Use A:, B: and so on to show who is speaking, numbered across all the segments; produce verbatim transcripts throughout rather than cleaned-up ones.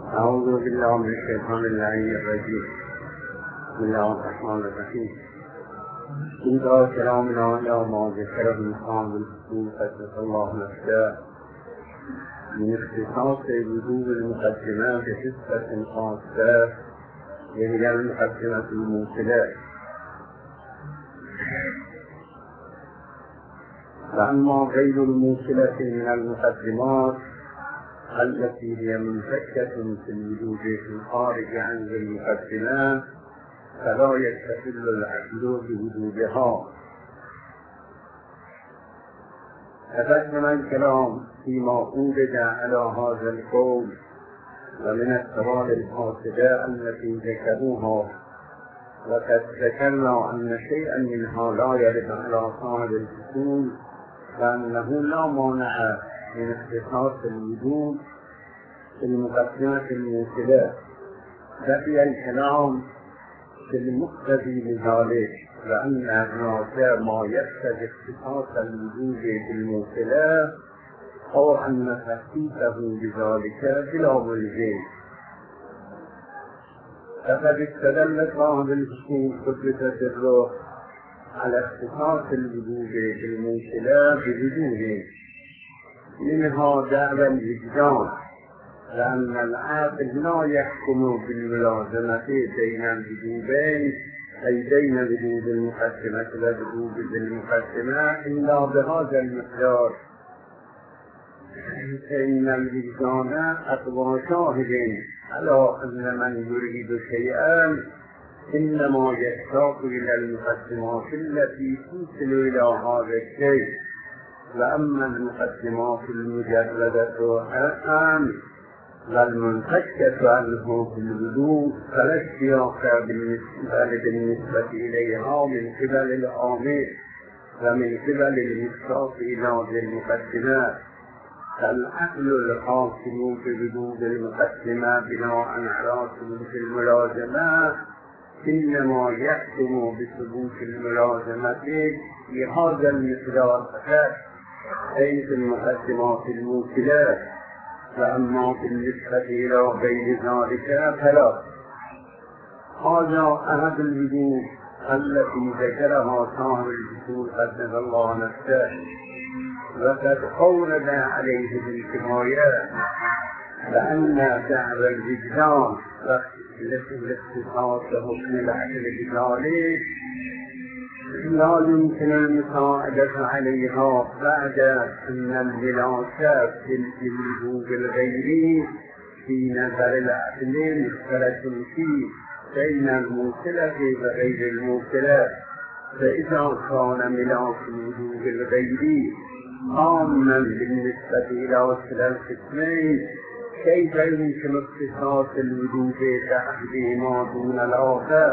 A: أعوذ بالله من الشيطان اللعين الرجيم. بسم الله الرحمن الرحيم. إنتهى كلامنا إلى ما ذكره الإنسان بالحكوم قدس الله نفسه من اختصاص وجود المقدمات بصفة خاصة وهي المقدمة الموصلة. فأما غير الموصلة من المقدمات التي هي منفكة في الوجود في الخارج عن المقدمات فلا يستقل العقل بوجودها. تقدم الكلام فيما أورد على هذا القول ومن السؤال الفاسدة التي ذكروها، وقد ذكرنا أن شيئا منها لا يرد على صاحب الفصول، فأنه لا مانع من اختصاص الوجود في المقدمة الموصلة. بقي الكلام في المقتضي لذلك، لأن هناك ما يقتضي اختصاص الوجود بالموصلة أو أن تخصيصه بذلك بلا ملزم. فقد استدل صاحب الفصول قدس سره على اختصاص الوجود بالموصلة بوجوده، منها دعوى الوجدان، لأن العاقل لا يحكم بالملازمة بين الوجودين أي بين وجود المقدمة ووجود المقدمة إلا بهذا المقدار، فإن الوجدان أقوى شاهد على أن من يريد شيئا إنما يشتاق إلى المقدمات التي توصل إلى هذا الشيء، وأما المقدمات المجردة عن والمنفكة عنه في الوجود فلا اشتياق بالنسبة إليها من قبل العامل ومن قبل المشتاق إلى المقدمات. فالعقل الحاصل بوجود المقدمة بناء على ثبوت الملازمة إنما يحكم بثبوت الملازمة في هذا المقدار فقط، أي في المقدمات الموصلة، وأما بالنسبة إلى غير ذلك فلا. هذا أحد الوجوه التي ذكرها صاحب الفصول قدس الله نفسه، وقد أورد عليه بالكفاية لأن دعوى الوجدان لاختصاص حكم العقل بذلك لا يمكن المساعدة عليها بعد أن الملاكة في الوجود الغيري في نظر العقل مشترك فيه بين الموصلة وغير الموصلة. فإذا كان ملاك الوجود الغيري عاما بالنسبة إلى كلا القسمين، كيف يمكن اختصاص الوجود بأحدهما دون الآخر؟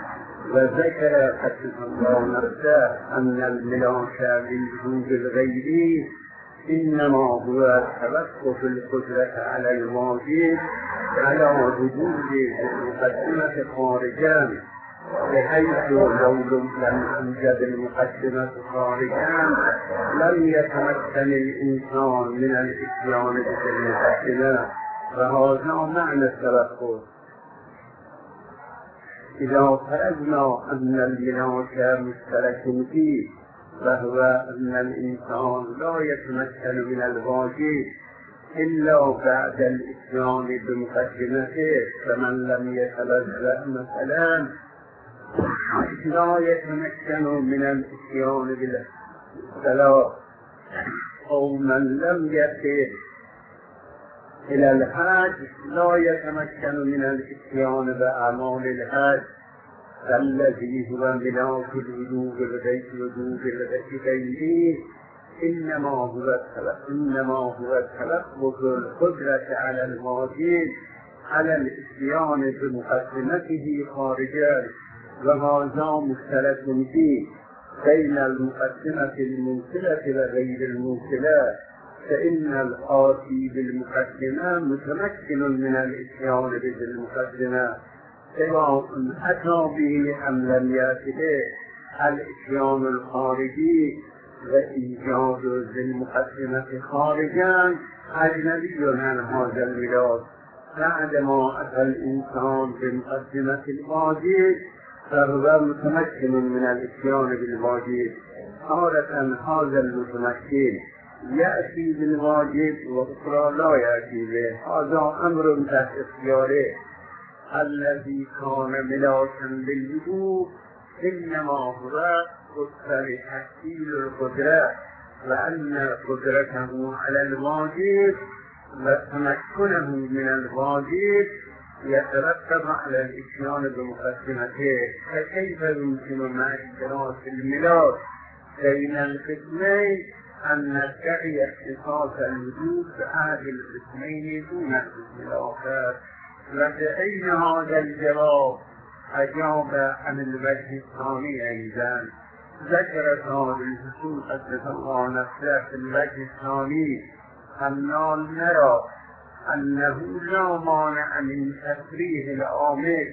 A: وذكر قدس الله نفسه أن الملاك للوجود الغيري إنما هو توقف القدرة على الماجد على وجود المقدمة خارجا، بحيث لو لم توجد المقدمة خارجا لم يتمكن الإنسان من الإتيان بالمقدمة، وهذا معنى التوقف. إذا فرضنا أن الملاك مشترك فيه، وهو أن الإنسان لا يتمكن من الواجب إلا بعد الإتيان بمقدمته، فمن لم يتلذذ مثلا لا يتمكن من الإتيان بالصلاة، أو من لم يصل إلى الحج لا يتمكن من الإتيان بأعمال الحج الذي هو ملاك الوجود الغيبي، إنما هو إنما هو تلفظ القدرة على الماجد على الإتيان بمقدمته خارجا، وهذا مشترك فيه بين المقدمة الموصلة وغير الموصلة، فإن الآتي بالمقدمة متمكن من الإتيان بالمقدمة سواء أتى به أم لم يأت به. الإتيان الخارجي وإيجاد بالمقدمة خارجا أجنبي عن هذا الملاك، بعدما أتى الإنسان بمقدمة الواجب فهو متمكن من الإتيان بالواجب. تارة هذا المتمكن يأتي بالواجب وأخرى لا يأتي به، هذا أمر تحت اختياره. الذي كان ملاكا بالوجوب إنما هو قدر تحصيل القدرة، وأن قدرته على الواجب وتمكنه من الواجب يترتب على الإتيان بمقدمته. فكيف يمكن مع اشتراك الملاك بين القسمين أن ندعي اختصاص الوجود بأحد القسمين دون القسم الآخر؟ لدعين هذا الجواب أجاب عن الوجه الثاني أيضا. ذكر صاحب الفصول قدس الله نفسه في الوجه الثاني أننا نرى أنه لا مانع من تفريغ العامل،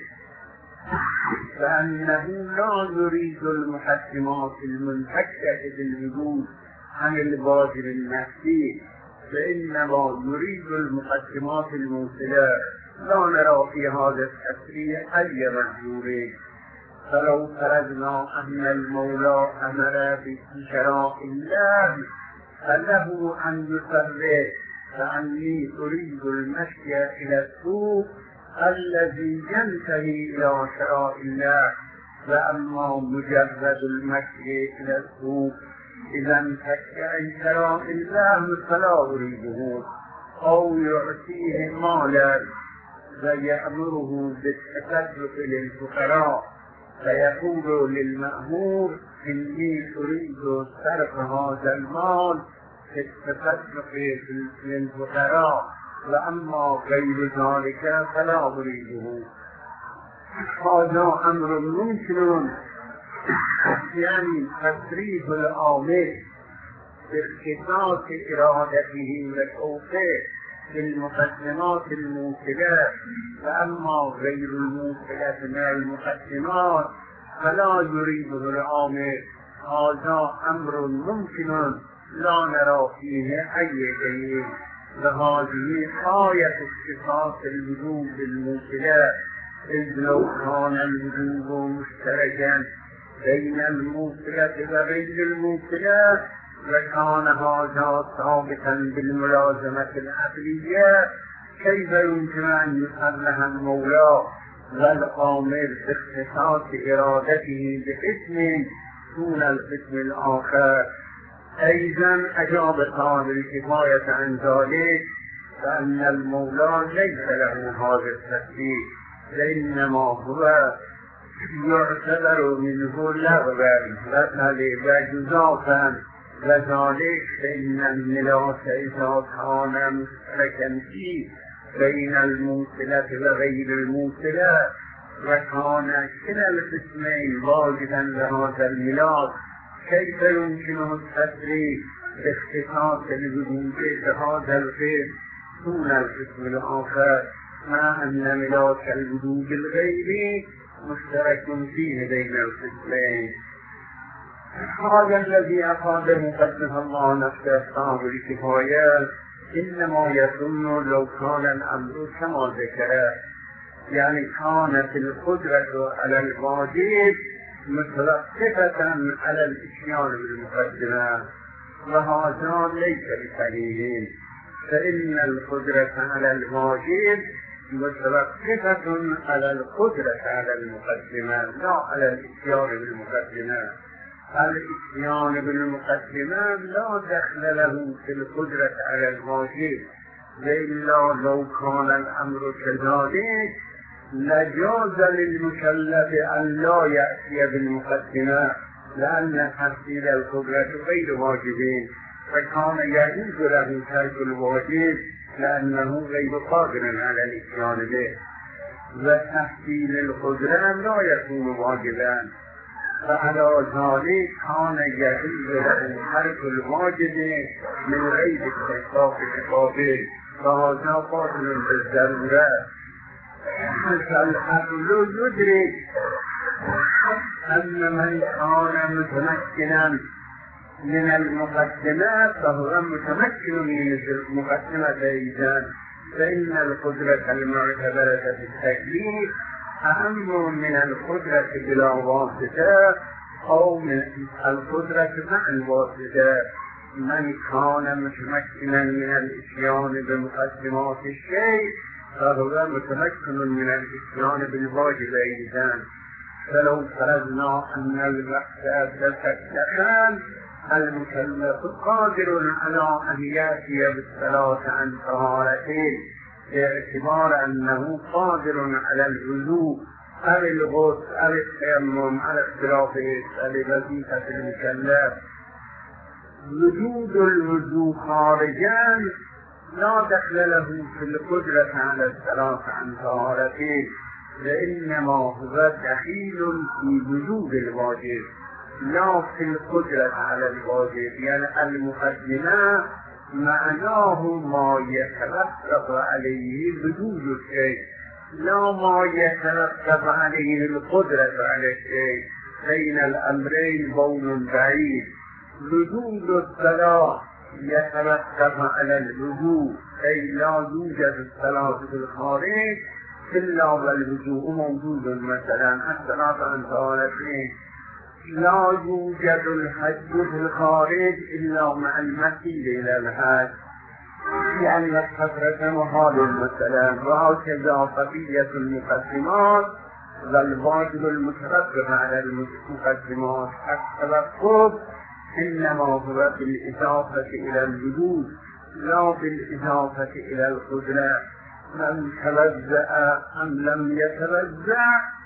A: فأنه لا يريد المحكمات المنفكة بالوجود عن الواجب النفسي، فإنما يريد المحكمات الموصلة. لا نرى في هذا التفريغ أي مجبورين. فلو فرضنا أن المولى أمر بشراء الله فله أن يفرق، فأني أريد المشي إلى السوق الذي ينتهي إلى شراء الله، وأما مجرد المشي إلى السوق إذا انفك عن شراء الله فلا أريده. أو يعطيه مالا ويأمره بالتصدق للفقراء فيقول للمأمور إني أريد صرف هذا المال في التصدق للفقراء، وأما غير ذلك فلا أريده. هذا أمر ممكن، يعني تفريغ العامل باختصاص إرادته وتوفيق بالمقدمات الموصلة، فأما غير الموصلة من المقدمات فلا يريده العامل. هذا أمر ممكن لا نرى فيه أي دليل، وهذه آية اختصاص الوجوب بالموصلة، إذ لو كان الوجوب مشتركا بين الموصلة وغير الموصلة وكان هذا ثابتا بالملازمة العقلية، كيف يمكن أن يصلح المولى والآمر باختصاص إرادته بقسم دون القسم الآخر؟ أيضا أجاب صاحب الكفاية عن ذلك فأن المولى ليس له هذا التفسير، وإنما هو يعتبر منه لغوا وجزافا، وذلك فإن الملاك إذا كان مشتركا فيه بين الموصلة وغير الموصلة وكان كلا القسمين واجبا لهذا الملاك، كيف يمكنه التفريق باختصاص الوجود بهذا القسم دون القسم الآخر، مع أن ملاك الوجود الغيري مشترك فيه بين القسمين؟ هذا الذي أفاد مقدس الله نفسه صاحب الكفاية إنما يظن لو كان الأمر كما ذكره، يعني كانت القدرة على الواجب متوقفة على الإتيان بالمقدمة، وهذا ليس بصحيح، فإن القدرة على الواجب متوقفة على القدرة على المقدمة لا على الإتيان بالمقدمة. الإتيان بالمقدمة لا دخل له في القدرة على الواجب، وإلا لو كان الأمر كذلك لجاز للمكلف أن لا يأتي بالمقدمة، لأن تحصيل القدرة غير واجبين، فكان يجوز له ترك الواجب لأنه غير قادر على الإتيان به، وتحصيل القدرة لا يكون واجبا، فعلى ذلك كان يجوز له ترك الواجب من غير استحقاق كتابه، فهذا قاتل بالضرورة. فالعقل يدرك أن من كان متمكنا من المقدمة فهو متمكن من المقدمة أيضا، فإن القدرة المعتبرة في التكليف أهم من القدرة بلا واسطة أو من القدرة مع الواسطة. من كان متمكنا من الإتيان بمقدمات الشيء فهو متمكن من الإتيان بالواجب أيضا. فلو فرضنا أن الوقت تكلفان المكلف قادر على أن يأتي بالصلاة عن طهارته باعتبار أنه قادر على الوضوء أو الغسل أو التيمم على اختلاف وظيفة المكلف. وجود الوضوء خارجا لا دخل له في القدرة على الصلاة عن طهارته، وإنما هو دخيل في وجود الواجب لا في القدرة على الواجب. يعني المقدمة معناه ما يترتب عليه وجود الشيء لا ما يترتب عليه القدرة على الشيء. بين الأمرين بون بعيد. وجود الصلاة يترتب على الوجود، أي لا يوجد الصلاة في الخارج إلا والوجوء موجود. مثلا الصلاة عن طهارته لا يوجد الحج في الخارج إلا مع المسير إلى الحج، لأن الفترة محال مثلا. وهكذا بقية المقدمات والواجب المترتب على المقدمات. التوقف إنما هو بالإضافة إلى الوجود لا بالإضافة إلى القدرة. من توزع أم لم يتوزع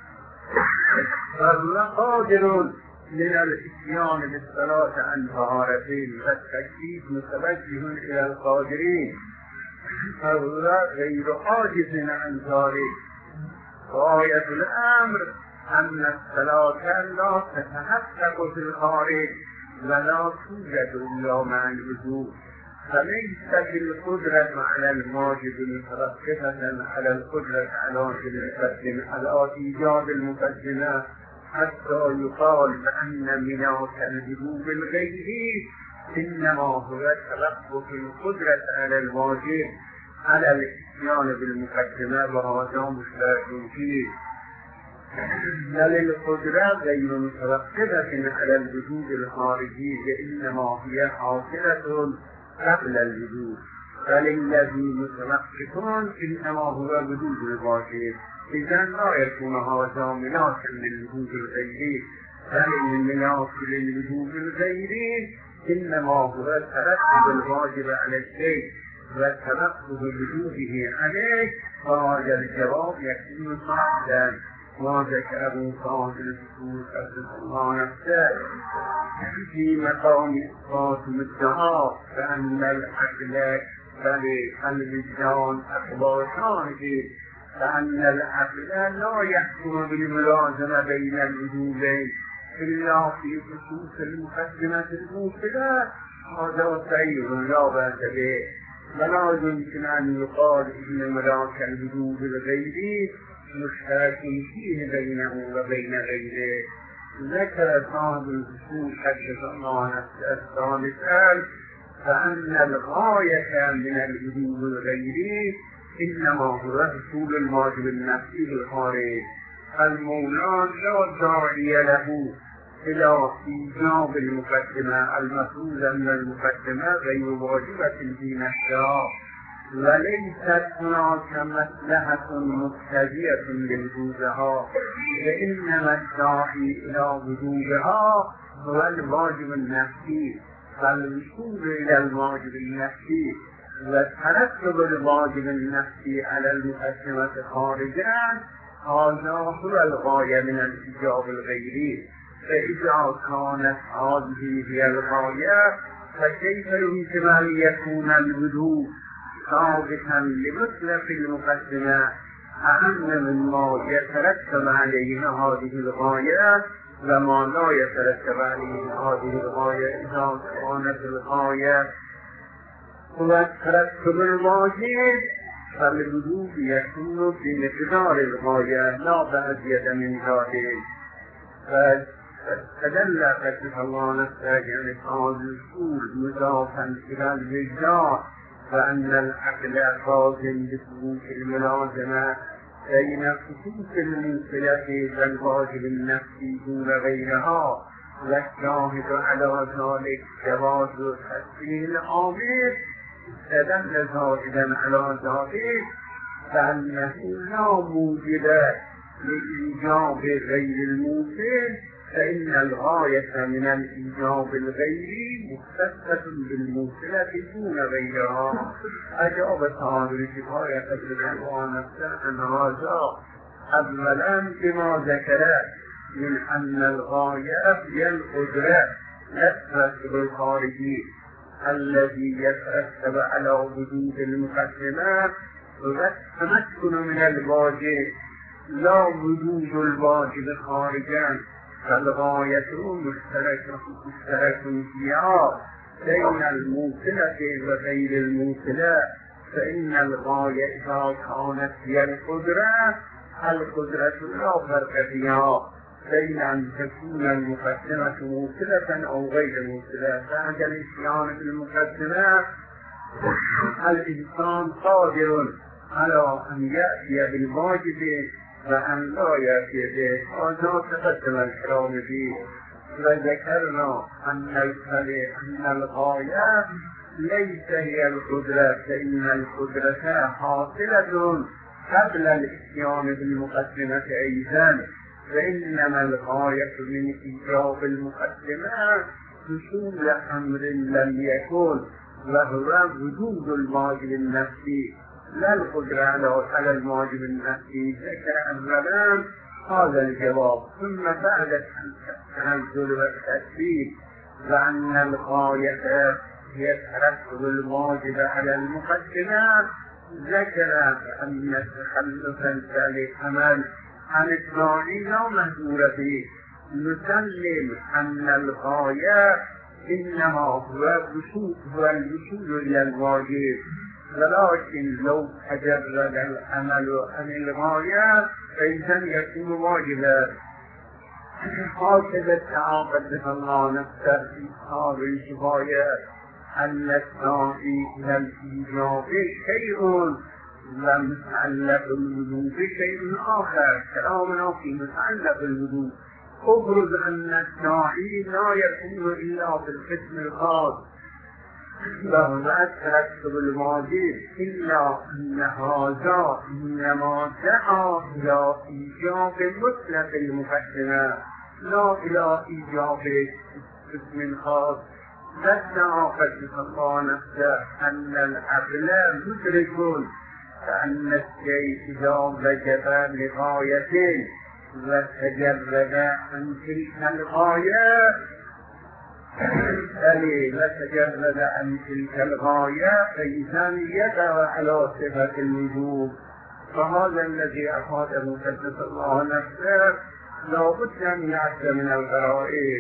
A: فهو قادر من الإتيان بالصلاة عن طهارته، والتكليف متوجه إلى القادرين فهو غير عاجز عن ذلك. غاية الأمر أن الصلاة لا تتحقق في الخارج ولا توجد إلا مع الوجود. فليست القدرة على الواجب مترتبة على القدرة على المقدمة على إيجاد المقدمة حتى يقال بأن ملاك الوجوب الغيري إنما هو ترتب القدرة على الواجب على الإتيان بالمقدمة، وهذا مشترك فيه. بل القدرة غير مترتبة على الوجود الخارجي وإنما هي حاصلة قبل الوجود. فالذي متمكن إنما هو وجود الواجب. إذا لا يكون هذا ملاكا للوجود الغيري، بل الملاك للوجود الغيري إنما هو ترتب الواجب على الشيء وترتب وجوده عليه. فهذا الجواب يكون صحيحا ما ذكره صاحب الفصول قدس الله نفسه في مقام إثبات مدعاه فأن العقل فالوجدان أخباران فأن العقل لا يحكم بالملازمة بين الوجودين إلا في خصوص المقدمة الموصلة. هذا صحيح لا بأس به، ولا يمكن أن يقال إن ملاك الوجود الغيري مشترك فيه بينه وبين غيره. ذكر صاحب الفصول قدس الله نفسه الثالث فأن الغاية من الوجود الغيري إنما هو حصول الواجب النفسي بالخارج. المولى لا داعي له إلى إيجاب المقدمة المفروضة من المقدمة غير واجبة في نفسها، وليست هناك مصلحة مقتضية لوجودها، وإنما الداعي إلى وجودها هو الواجب النفسي. فالوصول إلى الواجب النفسي وترتب الواجب النفسي على المقدمة خارجا هذا هو الغاية من الإيجاب الغيري. فإذا كانت هذه هي الغاية فكيف يمكن أن يكون الوجود ثابتا لمطلق المقدمة أهم مما يترتب عليه هذه الغاية وما لا يترتب عليه هذه الغاية؟ إذا كانت الغاية هو ترتب الواجب فالوجود يكون في مقدار الغاية لا بأزيد من ذلك. فاستدل قدس الله نفسه يعني هذا الأصول مضافا إلى الوجدان وأن العقل لازم بثبوت الملازمة بين خصوص الموصلة والواجب النفسي دون غيرها، والشاهد على ذلك جواز تحسين الآمر استدل زائدا على ذلك فأنه لا موجب لإيجاب غير الموصل، فإن الغاية من الإيجاب الغيري مختصة بالموصلة دون غيرها. أجاب صاحب كفاية الرضوان نفسه عن هذا أولا بما ذكر من أن الغاية هي القدرة يترتب الخارجي الذي يترتب على وجود المقدمات والتمكن من الواجب لا وجود الواجب خارجا، فالغاية مشتركة مشترك فيها بين الموصلة وغير الموصلة، فإن الغاية إذا كانت هي القدرة القدرة لا فرق فيها بين أن تكون المقدمة موصلة أو غير موصلة. بعد الاتيان بالمقدمة الإنسان قادر على أن يأتي بالواجب وأن لا يأتي به، هذا تقدم الكلام فيه. وذكرنا أن أن الغاية ليس هي القدرة، فإن القدرة حاصلة قبل الاتيان بالمقدمة أيضا، فإنما الغاية من إيجاب المقدمة حصول أمر لم يكن وهو وجود الواجب النفسي لا القدرة على المواجب النفسي. ذكر أولا هذا الجواب، ثم بعد التنزل والتثبيت وأن الغاية هي ترتب الواجب على المقدمة، ذكر أن تخلفا للعمل عن الثاني لا مهدور فيه، نسلم أن الغاية إنما هو الوصول هو الوصول إلى الواجب، ولكن لو تجرد العمل عن الغاية فإذا يكون واجبا. هكذا تعاقد الله نفسه في هذه الكفاية أن السعي إلى الإيجاب شيء ومتعلق الوجود شيء آخر. كلامنا في متعلق الوجود أبرز أن السعي لا يكون إلا في القسم الخاص وهو ترتب الواجب، إلا أن هذا إنما دعا إلى إيجاب مطلق المقدمة لا إلى إيجاب قسم خاص. فادعى قدس الله نفسه أن العقل مدرك فأن الشيء إذا وجب لغاية وتجرد عن تلك الغاية بل وتجرد عن تلك الغاية فإذا يدعى على صفة الوجوب. فهذا الذي أفاده قدس الله نفسه لا بد أن يعد من الغرائب،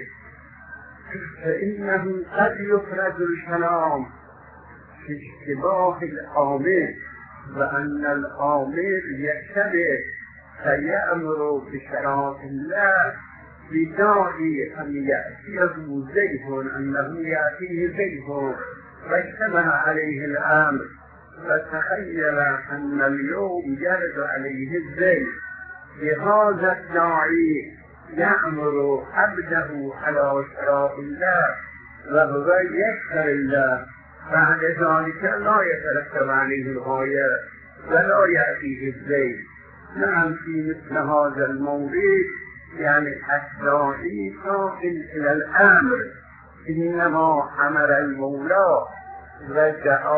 A: فإنه قد يفرد الكلام في اشتباه الآمر وأن الآمر يشتبه فيأمر بشرائع الله بداعي أن يأتيه زيد أنه يأتيه زيد فاجتمع عليه الأمر، فتخيل أن اليوم يرد عليه الزيد بهذا الداعي يأمر عبده على شرائع الله وهو يشكر الله، بعد ذلك لا يترتب عليه الغاية ولا يأتيه الزيد. نعم في مثل هذا المورد يعني الداعي صائل إلى الأمر، إنما أمر المولى ودعا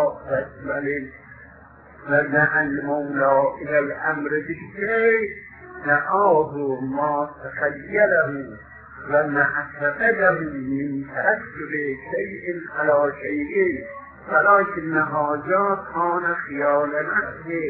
A: ودعا المولى إلى الأمر بالشيء دعاه ما تخيله وما اعتقده من ترتب شيء على شيء، ولكن هذا كان خيال نفسه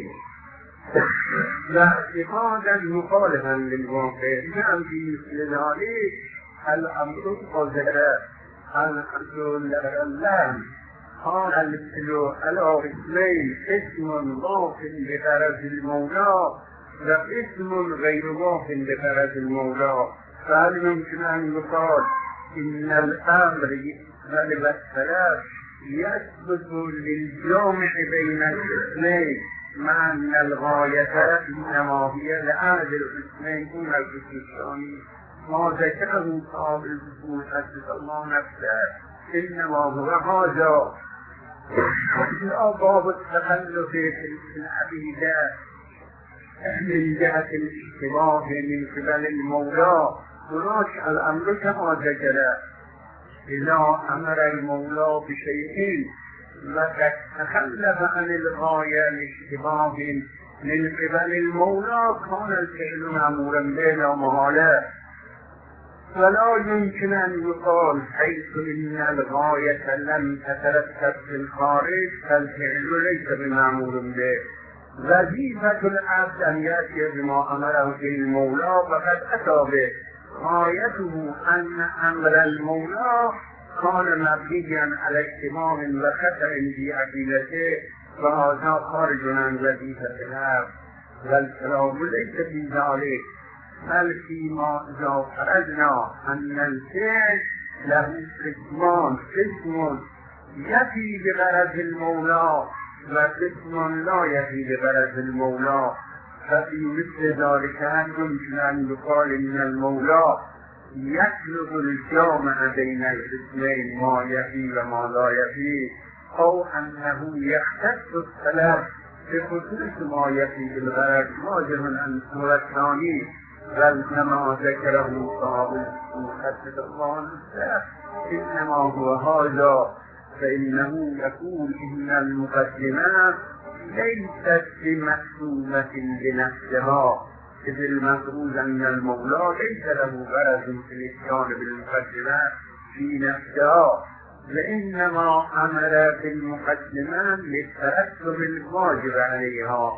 A: واعتقادا مخالفا للواقع. نعم في مثل ذلك الأمر القدر الأمر اللام قال المثل على اسمين، اسم ضاف بغرض المولى واسم غير ضاف بغرض المولى. فهل يمكن أن يقال إن الأمر غلب الثلاث يثبت للجامع بين الاثنين مع أن الغاية إنما هي لأحد الاثنين دون الثاني. ما ذكره صاحب الفصول قدس الله نفسه إنما هو هذا باب التخلف في العقيدة من جهة الاشتباه من قبل المولى. هناك الأمر كما ذكر إذا أمر المولى بشيء وقد تخلف عن الغاية لاشتباه من قبل المولى كان الفعل مأمورا به لا محالة. ولا يمكن أن يقال حيث إن الغاية لم تترتب في الخارج فالفعل ليس بمأمور به. وظيفة العبد أن يأتي بما أمره به المولى فقد أتى به. غايته أن أمر المولى كان مبنيا على اهتمام وخطأ في عقيدته وهذا خارج عن وظيفة العبد. والكلام ليس في ذلك بل فيما إذا فرضنا أن الفعل له قسمان، قسم يفي بغرض المولى وقسم لا يفي بغرض المولى. ففي مثل ذلك يمكن أن يقال إن المولى يطلب الجامع بين القسمين ما يفي وما لا يفي، أو أنه يختص الطلب بخصوص ما يفي بالغرض واجب أن هو الثاني. بل كما ذكره صاحب قدس الله نفسه إنما هو هذا. فإنه يقول إن المقدمات ليست بمحسومة بنفسها، إذ المفروض أن المولى ليس له غرض في الإتيان بالمقدمات في نفسها، وإنما أمر بالمقدمات للترتب الواجب عليها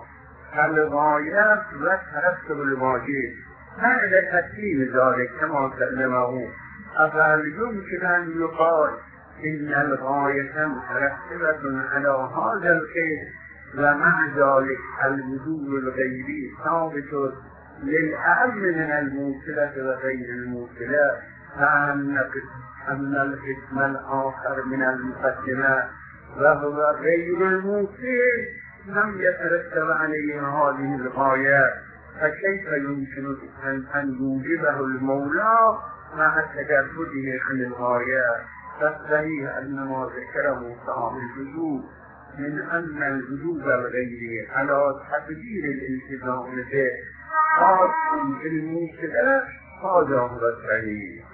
A: الغايات وترتب الواجب. بعد تسليم ذلك كما سلمه أفهل يمكن أن يقال إن الغاية مترتبة على هذا القيد ومع ذلك الوجود الغيبي ثابت للأهم من الموصلة وغير الموصلة، فأن أن القسم الآخر من المقدمات وهو غير الموصل لم يترتب عليه هذه الغايات، فكيف يمكن أن يوجبه المولى مع تجرده عن الغايات؟ فالصحيح أن ما ذكره صاحب الوجود من أن الوجود الغيري على تقدير الالتزام به خاص بالموصلة هذا هو الصحيح.